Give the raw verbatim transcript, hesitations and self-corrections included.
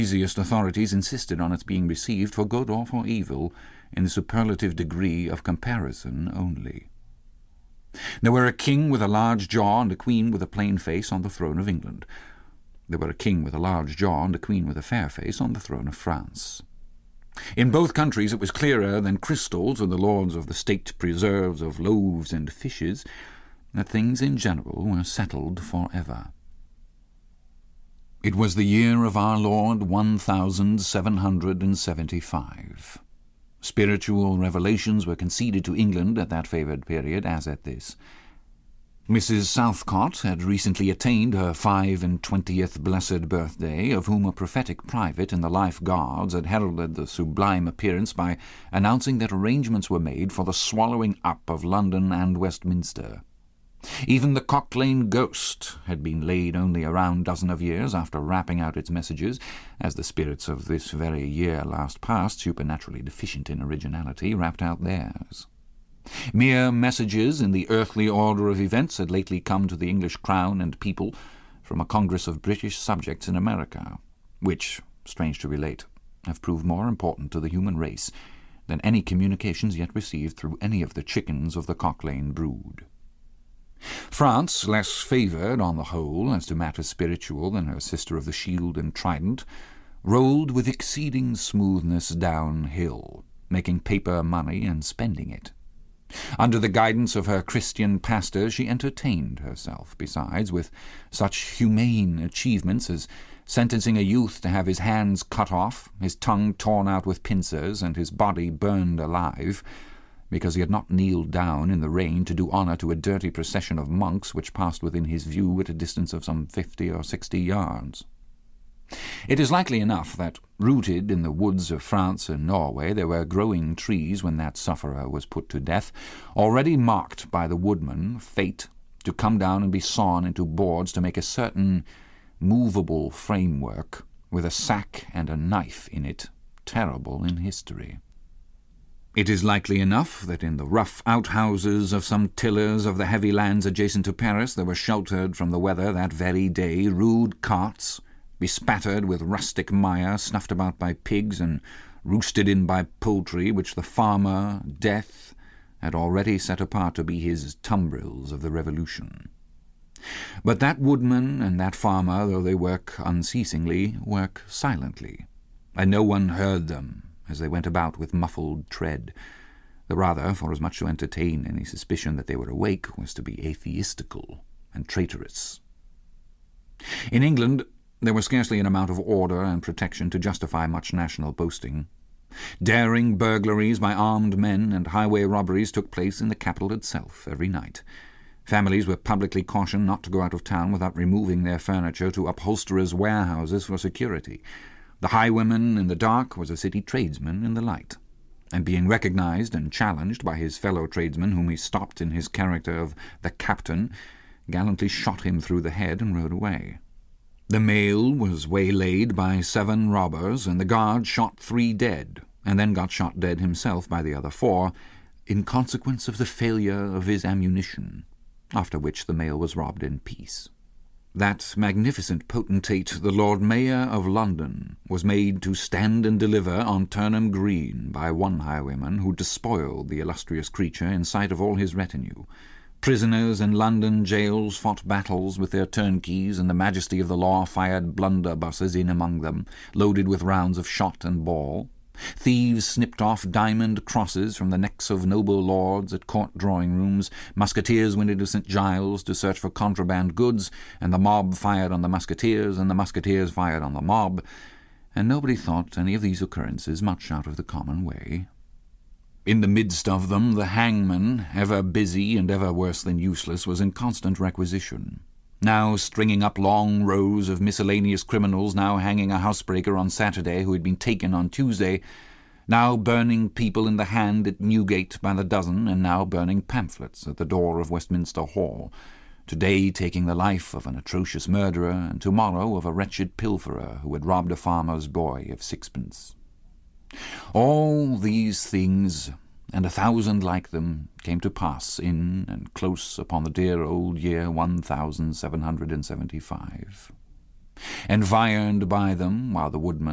easiest authorities insisted on its being received for good or for evil in the superlative degree of comparison only. There were a king with a large jaw and a queen with a plain face on the throne of England. There were a king with a large jaw and a queen with a fair face on the throne of France. In both countries it was clearer than crystal to the lords of the state preserves of loaves and fishes that things in general were settled for ever. It was the year of our Lord one thousand seven hundred and seventy-five. Spiritual revelations were conceded to England at that favoured period as at this. Missus Southcott had recently attained her five-and-twentieth blessed birthday, of whom a prophetic private in the Life Guards had heralded the sublime appearance by announcing that arrangements were made for the swallowing up of London and Westminster. Even the Cock Lane ghost had been laid only a round dozen of years after rapping out its messages, as the spirits of this very year last past, supernaturally deficient in originality, rapped out theirs. Mere messages in the earthly order of events had lately come to the English crown and people from a congress of British subjects in America, which, strange to relate, have proved more important to the human race than any communications yet received through any of the chickens of the Cock Lane brood. France, less favoured on the whole as to matters spiritual than her sister of the Shield and Trident, rolled with exceeding smoothness downhill, making paper money and spending it. Under the guidance of her Christian pastor she entertained herself, besides, with such humane achievements as sentencing a youth to have his hands cut off, his tongue torn out with pincers, and his body burned alive, because he had not kneeled down in the rain to do honour to a dirty procession of monks which passed within his view at a distance of some fifty or sixty yards. It is likely enough that, rooted in the woods of France and Norway, there were growing trees when that sufferer was put to death, already marked by the woodman, fate, to come down and be sawn into boards to make a certain movable framework, with a sack and a knife in it, terrible in history. It is likely enough that in the rough outhouses of some tillers of the heavy lands adjacent to Paris there were sheltered from the weather that very day rude carts, bespattered with rustic mire, snuffed about by pigs and roosted in by poultry, which the farmer, Death, had already set apart to be his tumbrils of the Revolution. But that woodman and that farmer, though they work unceasingly, work silently, and no one heard them as they went about with muffled tread, the rather for as much to entertain any suspicion that they were awake was to be atheistical and traitorous. In England there was scarcely an amount of order and protection to justify much national boasting. Daring burglaries by armed men and highway robberies took place in the capital itself every night. Families were publicly cautioned not to go out of town without removing their furniture to upholsterers' warehouses for security. The highwayman in the dark was a city tradesman in the light, and being recognized and challenged by his fellow tradesman, whom he stopped in his character of the captain, gallantly shot him through the head and rode away. The mail was waylaid by seven robbers, and the guard shot three dead, and then got shot dead himself by the other four, in consequence of the failure of his ammunition, after which the mail was robbed in peace. That magnificent potentate, the Lord Mayor of London, was made to stand and deliver on Turnham Green by one highwayman who despoiled the illustrious creature in sight of all his retinue. Prisoners in London jails fought battles with their turnkeys, and the majesty of the law fired blunderbusses in among them, loaded with rounds of shot and ball. Thieves snipped off diamond crosses from the necks of noble lords at court drawing-rooms, musketeers went into Saint Giles to search for contraband goods, and the mob fired on the musketeers, and the musketeers fired on the mob, and nobody thought any of these occurrences much out of the common way. In the midst of them the hangman, ever busy and ever worse than useless, was in constant requisition, now stringing up long rows of miscellaneous criminals, now hanging a housebreaker on Saturday who had been taken on Tuesday, now burning people in the hand at Newgate by the dozen, and now burning pamphlets at the door of Westminster Hall, today taking the life of an atrocious murderer, and tomorrow of a wretched pilferer who had robbed a farmer's boy of sixpence. All these things, and a thousand like them, came to pass in and close upon the dear old year one thousand seven hundred and seventy-five. Environed by them, while the woodman